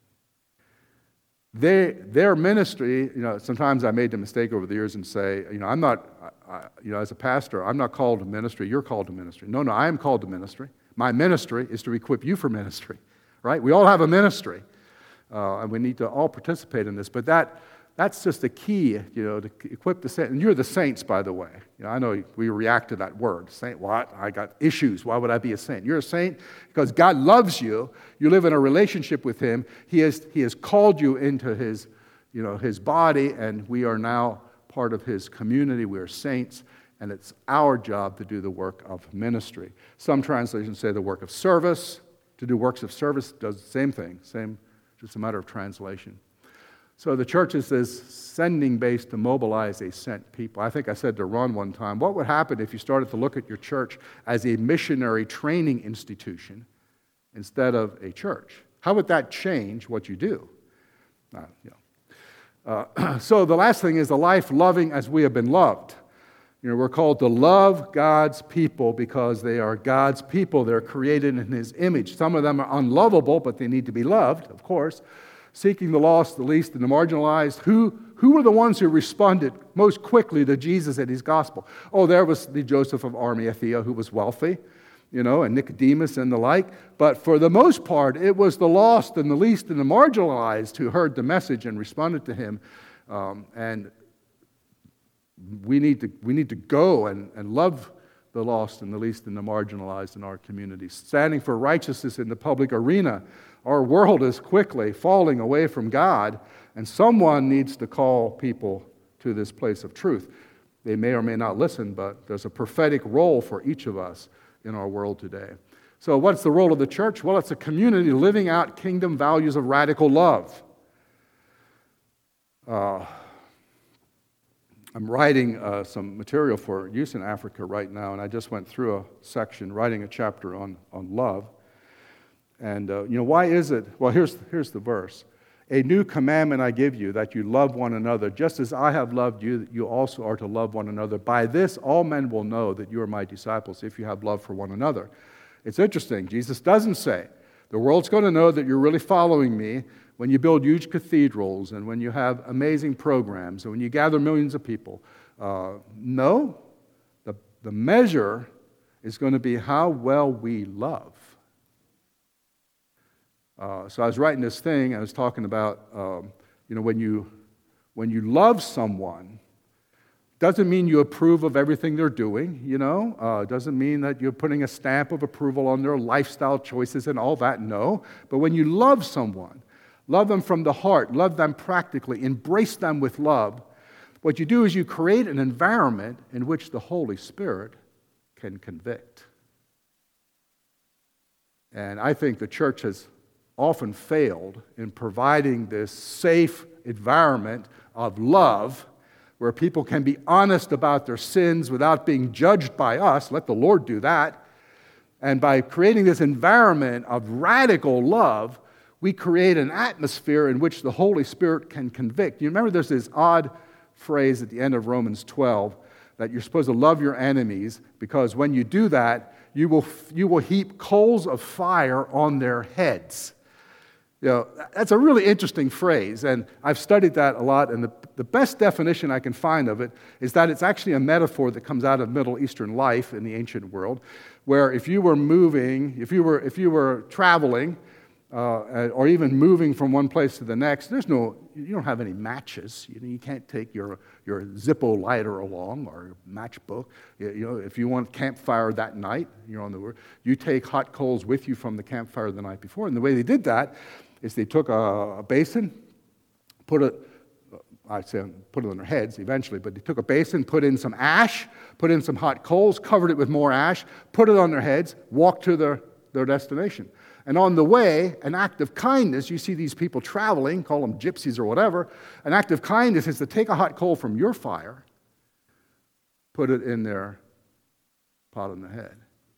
Their ministry, sometimes I made the mistake over the years and say, I'm not, as a pastor, I'm not called to ministry, you're called to ministry. No, I am called to ministry. My ministry is to equip you for ministry, right? We all have a ministry, and we need to all participate in this, but that's just the key, to equip the saints. And you're the saints, by the way. I know we react to that word. Saint what? I got issues. Why would I be a saint? You're a saint because God loves you. You live in a relationship with Him. He has called you into His, His body, and we are now part of His community. We are saints, and it's our job to do the work of ministry. Some translations say the work of service. To do works of service does the same thing. Just a matter of translation. So the church is this sending base to mobilize a sent people. I think I said to Ron one time, what would happen if you started to look at your church as a missionary training institution instead of a church? How would that change what you do? So the last thing is a life loving as we have been loved. We're called to love God's people because they are God's people. They're created in His image. Some of them are unlovable, but they need to be loved, of course. Seeking the lost, the least, and the marginalized. Who were the ones who responded most quickly to Jesus and His gospel? Oh, there was the Joseph of Arimathea who was wealthy, and Nicodemus and the like. But for the most part, it was the lost and the least and the marginalized who heard the message and responded to Him. And we need to go and love the lost and the least and the marginalized in our communities. Standing for righteousness in the public arena. Our world is quickly falling away from God, and someone needs to call people to this place of truth. They may or may not listen, but there's a prophetic role for each of us in our world today. So what's the role of the church? Well, it's a community living out kingdom values of radical love. I'm writing some material for use in Africa right now, and I just went through a section writing a chapter on love. And, why is it? Well, here's the verse. A new commandment I give you, that you love one another. Just as I have loved you, you also are to love one another. By this, all men will know that you are my disciples, if you have love for one another. It's interesting. Jesus doesn't say, the world's going to know that you're really following me when you build huge cathedrals and when you have amazing programs and when you gather millions of people. No, the measure is going to be how well we love. So I was writing this thing, I was talking about, when you love someone, doesn't mean you approve of everything they're doing, doesn't mean that you're putting a stamp of approval on their lifestyle choices and all that, no. But when you love someone, love them from the heart, love them practically, embrace them with love, what you do is you create an environment in which the Holy Spirit can convict. And I think the church has often failed in providing this safe environment of love where people can be honest about their sins without being judged by us. Let the Lord do that. And by creating this environment of radical love, we create an atmosphere in which the Holy Spirit can convict. You remember there's this odd phrase at the end of Romans 12 that you're supposed to love your enemies because when you do that, you will heap coals of fire on their heads. That's a really interesting phrase, and I've studied that a lot, and the best definition I can find of it is that it's actually a metaphor that comes out of Middle Eastern life in the ancient world, where if you were traveling, or even moving from one place to the next, you don't have any matches. You can't take your Zippo lighter along or matchbook. If you want campfire that night, you're on the road, you take hot coals with you from the campfire the night before. And the way they did that is they took a basin, put it on their heads eventually, but they took a basin, put in some ash, put in some hot coals, covered it with more ash, put it on their heads, walked to their destination. And on the way, an act of kindness, you see these people traveling, call them gypsies or whatever, an act of kindness is to take a hot coal from your fire, put it in their pot on the head.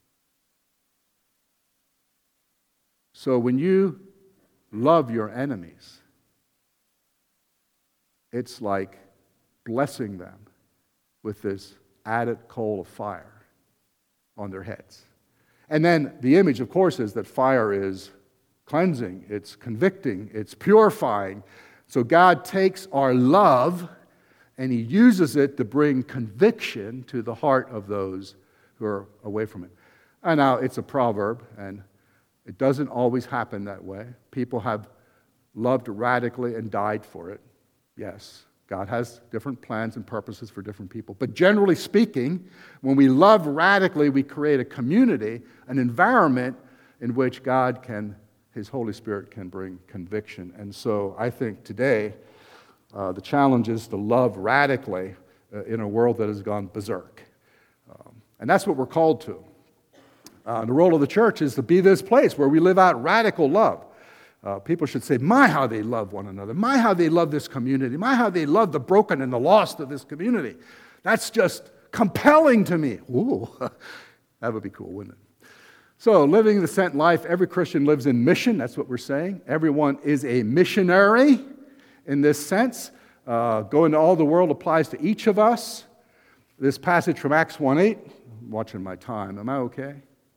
So when you love your enemies, it's like blessing them with this added coal of fire on their heads. And then the image, of course, is that fire is cleansing, it's convicting, it's purifying. So God takes our love and He uses it to bring conviction to the heart of those who are away from it. And now, it's a proverb, and it doesn't always happen that way. People have loved radically and died for it. Yes, God has different plans and purposes for different people. But generally speaking, when we love radically, we create a community, an environment in which His Holy Spirit can bring conviction. And so I think today, the challenge is to love radically in a world that has gone berserk. And that's what we're called to. The role of the church is to be this place where we live out radical love. People should say, my, how they love one another. My, how they love this community. My, how they love the broken and the lost of this community. That's just compelling to me. Ooh, that would be cool, wouldn't it? So, living the sent life, every Christian lives in mission. That's what we're saying. Everyone is a missionary in this sense. Going to all the world applies to each of us. This passage from Acts 1:8, I'm watching my time. Am I okay?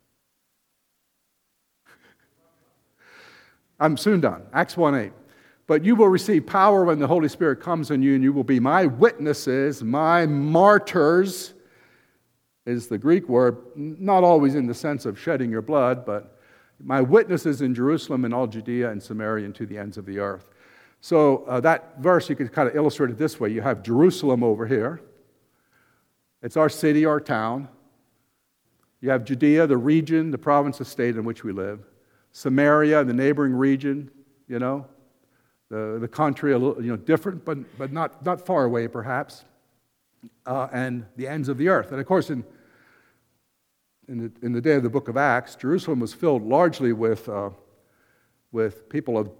I'm soon done. Acts 1:8. But you will receive power when the Holy Spirit comes on you, and you will be my witnesses, my martyrs, is the Greek word, not always in the sense of shedding your blood, but my witnesses in Jerusalem and all Judea and Samaria and to the ends of the earth. So that verse, you could kind of illustrate it this way. You have Jerusalem over here. It's our city, our town. You have Judea, the region, the province, the state in which we live. Samaria, the neighboring region, the country, a little, different, but not far away, perhaps, and the ends of the earth. And of course, in the day of the book of Acts, Jerusalem was filled largely with people of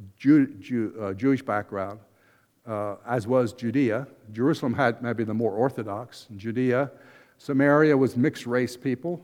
Jewish background, as was Judea. Jerusalem had maybe the more Orthodox. Judea, Samaria was mixed race people,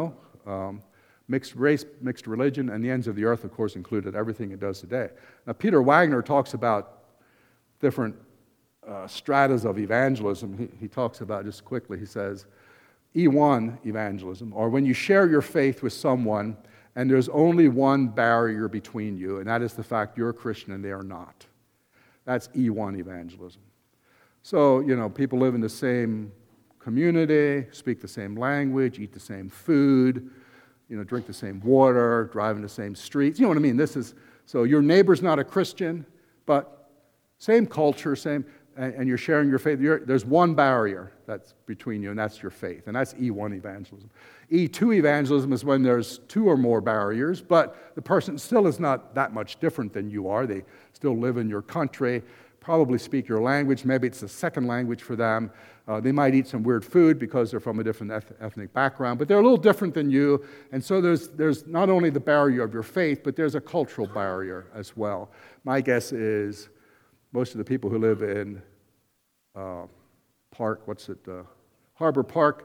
mixed race, mixed religion, and the ends of the earth, of course, included everything it does today. Now, Peter Wagner talks about different stratas of evangelism. He talks about, just quickly, he says, E1 evangelism, or when you share your faith with someone and there's only one barrier between you, and that is the fact you're a Christian and they are not. That's E1 evangelism. So, people live in the same community, speak the same language, eat the same food, drink the same water, drive in the same streets. You know what I mean? So your neighbor's not a Christian, but same culture, and you're sharing your faith. There's one barrier that's between you, and that's your faith. And that's E1 evangelism. E2 evangelism is when there's two or more barriers, but the person still is not that much different than you are. They still live in your country, probably speak your language. Maybe it's a second language for them. They might eat some weird food because they're from a different ethnic background, but they're a little different than you. And so there's not only the barrier of your faith, but there's a cultural barrier as well. My guess is most of the people who live in Harbor Park,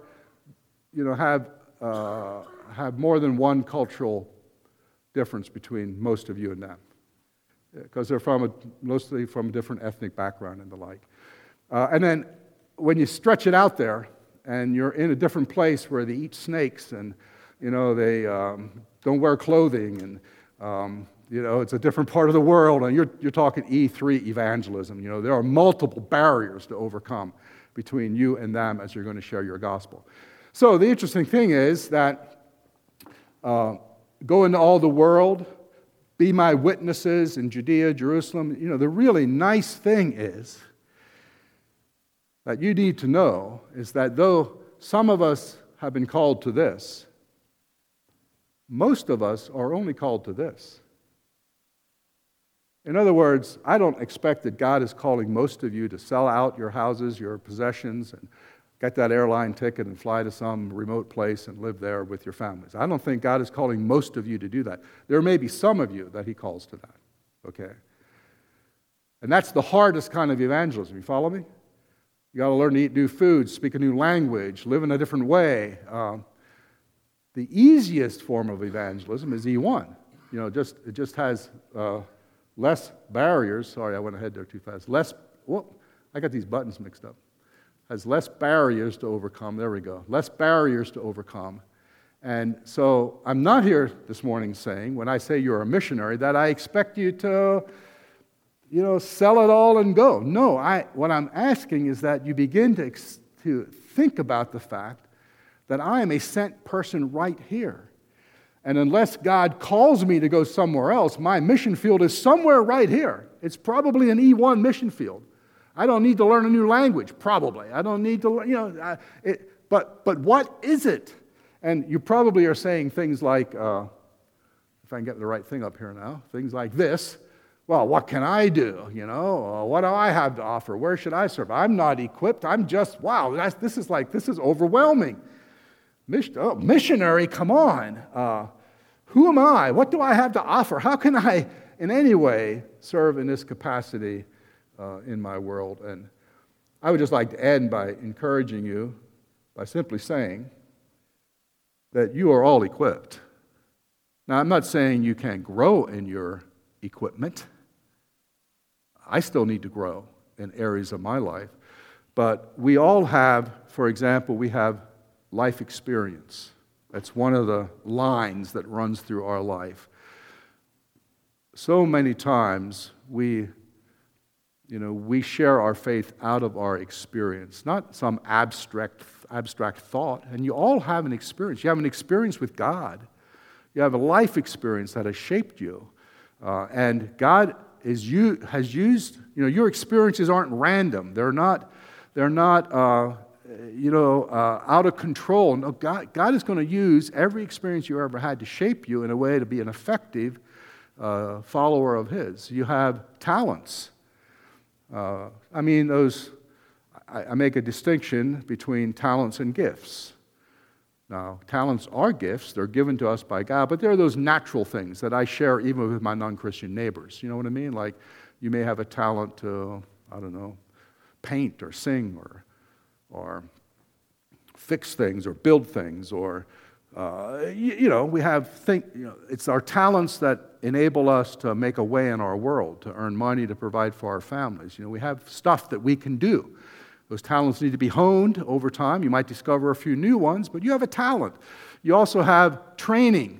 have more than one cultural difference between most of you and them, because they're mostly from a different ethnic background and the like. And then when you stretch it out there, and you're in a different place where they eat snakes, and they don't wear clothing, and it's a different part of the world, and you're talking E3 evangelism. There are multiple barriers to overcome between you and them as you're going to share your gospel. So the interesting thing is that go into all the world, be my witnesses in Judea, Jerusalem. The really nice thing is that you need to know is that though some of us have been called to this, most of us are only called to this. In other words, I don't expect that God is calling most of you to sell out your houses, your possessions, and get that airline ticket and fly to some remote place and live there with your families. I don't think God is calling most of you to do that. There may be some of you that he calls to that, okay? And that's the hardest kind of evangelism. You follow me? You got to learn to eat new foods, speak a new language, live in a different way. The easiest form of evangelism is E1. It just has less barriers. Sorry, I went ahead there too fast. I got these buttons mixed up. Has less barriers to overcome. There we go. Less barriers to overcome. And so I'm not here this morning saying, when I say you're a missionary, that I expect you to, sell it all and go. No, what I'm asking is that you begin to think about the fact that I am a sent person right here. And unless God calls me to go somewhere else, my mission field is somewhere right here. It's probably an E1 mission field. I don't need to learn a new language, probably. I don't need to, but what is it? And you probably are saying things like, if I can get the right thing up here now, things like this. Well, what can I do? What do I have to offer? Where should I serve? I'm not equipped. I'm just, this is overwhelming. Missionary, come on. Who am I? What do I have to offer? How can I, in any way, serve in this capacity in my world? And I would just like to end by encouraging you by simply saying that you are all equipped. Now, I'm not saying you can't grow in your equipment. I still need to grow in areas of my life. But we all have, for example, we have life experience. That's one of the lines that runs through our life. So many times we share our faith out of our experience, not some abstract thought. And you all have an experience. You have an experience with God. You have a life experience that has shaped you. And God has used, your experiences aren't random. They're not out of control. No, God is going to use every experience you ever had to shape you in a way to be an effective follower of His. You have talents. I make a distinction between talents and gifts. Now, talents are gifts. They're given to us by God, but there are those natural things that I share even with my non-Christian neighbors. You know what I mean? Like, you may have a talent to, paint or sing or fix things or build things or, we have it's our talents that enable us to make a way in our world, to earn money, to provide for our families. We have stuff that we can do. Those talents need to be honed over time. You might discover a few new ones, but you have a talent. You also have training.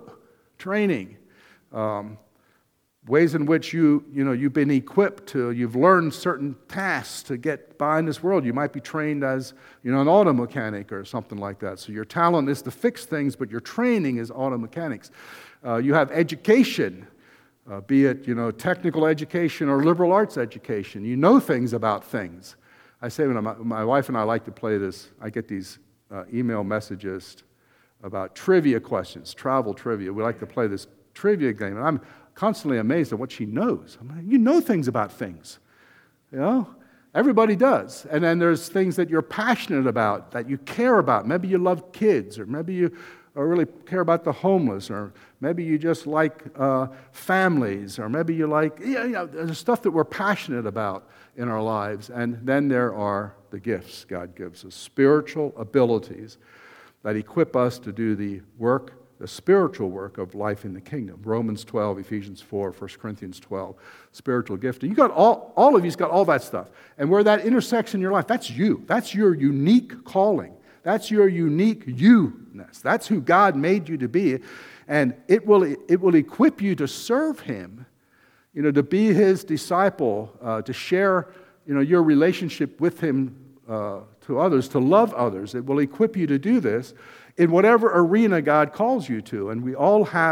Ways in which you've been equipped to, you've learned certain tasks to get by in this world. You might be trained as, an auto mechanic or something like that. So your talent is to fix things, but your training is auto mechanics. You have education, be it, technical education or liberal arts education. You know things about things. I say when my wife and I like to play this, I get these email messages about trivia questions, travel trivia. We like to play this trivia game, and I'm constantly amazed at what she knows. I'm like, you know things about things. Everybody does. And then there's things that you're passionate about, that you care about. Maybe you love kids, or maybe you really care about the homeless, or maybe you just like families, or maybe you like, there's stuff that we're passionate about in our lives. And then there are the gifts God gives us, spiritual abilities that equip us to do the spiritual work of life in the kingdom. Romans 12, Ephesians 4, 1 Corinthians 12, spiritual gifting. You got all of you's got all that stuff. And where that intersects in your life, that's you. That's your unique calling. That's your unique you-ness. That's who God made you to be. And it will equip you to serve Him, to be His disciple, to share, your relationship with Him to others, to love others. It will equip you to do this in whatever arena God calls you to. And we all have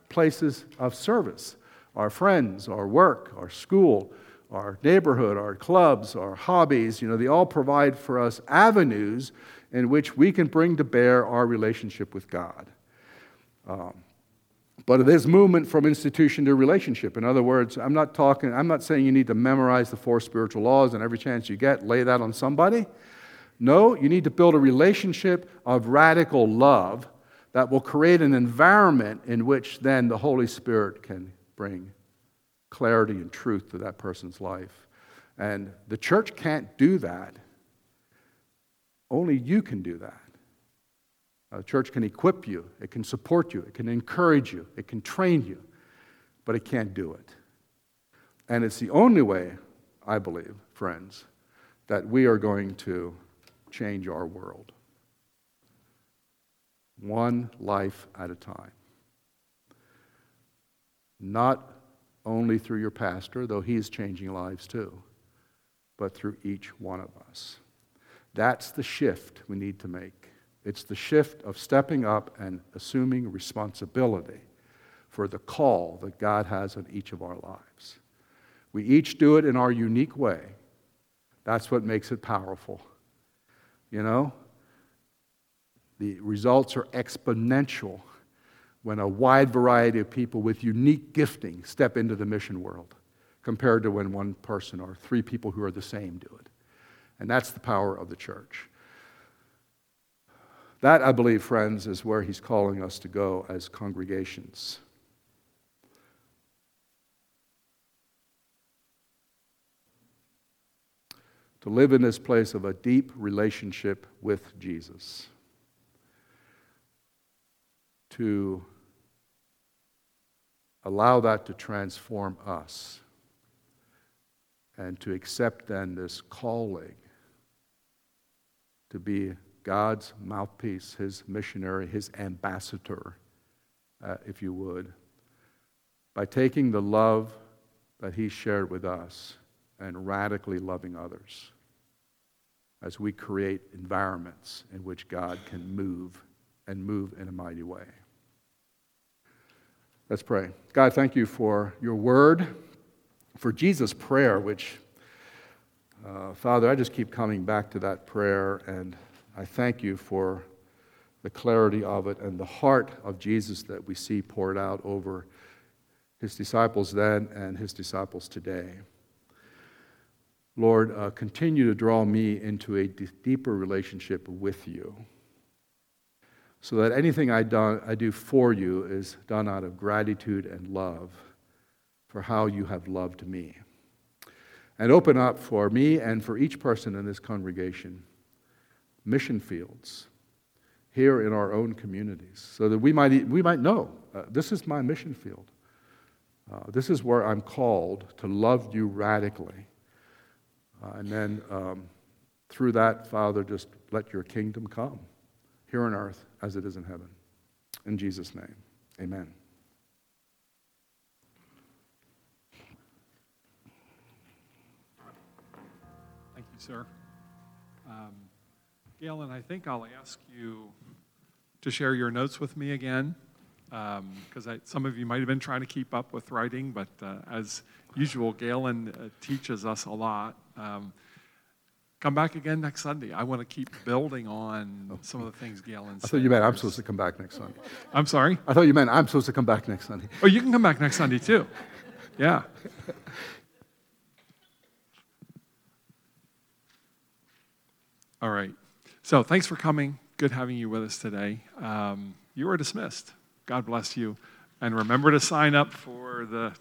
places of service, our friends, our work, our school, our neighborhood, our clubs, our hobbies. They all provide for us avenues in which we can bring to bear our relationship with God. But it is movement from institution to relationship. In other words, I'm not saying you need to memorize the 4 spiritual laws and every chance you get, lay that on somebody. No, you need to build a relationship of radical love that will create an environment in which then the Holy Spirit can bring clarity and truth to that person's life. And the church can't do that. Only you can do that. The church can equip you, it can support you, it can encourage you, it can train you, but it can't do it. And it's the only way, I believe, friends, that we are going to change our world. One life at a time. Not only through your pastor, though he is changing lives too, but through each one of us. That's the shift we need to make. It's the shift of stepping up and assuming responsibility for the call that God has on each of our lives. We each do it in our unique way. That's what makes it powerful. The results are exponential when a wide variety of people with unique gifting step into the mission world compared to when one person or 3 people who are the same do it. And that's the power of the church. That, I believe, friends, is where he's calling us to go as congregations. To live in this place of a deep relationship with Jesus. To allow that to transform us. And to accept then this calling to be God's mouthpiece, his missionary, his ambassador, if you would, by taking the love that he shared with us and radically loving others as we create environments in which God can move and move in a mighty way. Let's pray. God, thank you for your word, for Jesus' prayer, which, Father, I just keep coming back to that prayer, and I thank you for the clarity of it and the heart of Jesus that we see poured out over his disciples then and his disciples today. Lord, continue to draw me into a deeper relationship with you so that anything I do for you is done out of gratitude and love for how you have loved me. And open up for me and for each person in this congregation mission fields here in our own communities so that we might know this is my mission field. This is where I'm called to love you radically. And then through that, Father, just let your kingdom come here on earth as it is in heaven. In Jesus' name, amen. Thank you, sir. Galen, I think I'll ask you to share your notes with me again, because some of you might have been trying to keep up with writing, but as usual, Galen teaches us a lot. Come back again next Sunday. I want to keep building on some of the things Galen said. I thought you meant I'm supposed to come back next Sunday. I'm sorry? I thought you meant I'm supposed to come back next Sunday. Oh, you can come back next Sunday too. Yeah. All right. So thanks for coming. Good having you with us today. You are dismissed. God bless you. And remember to sign up for the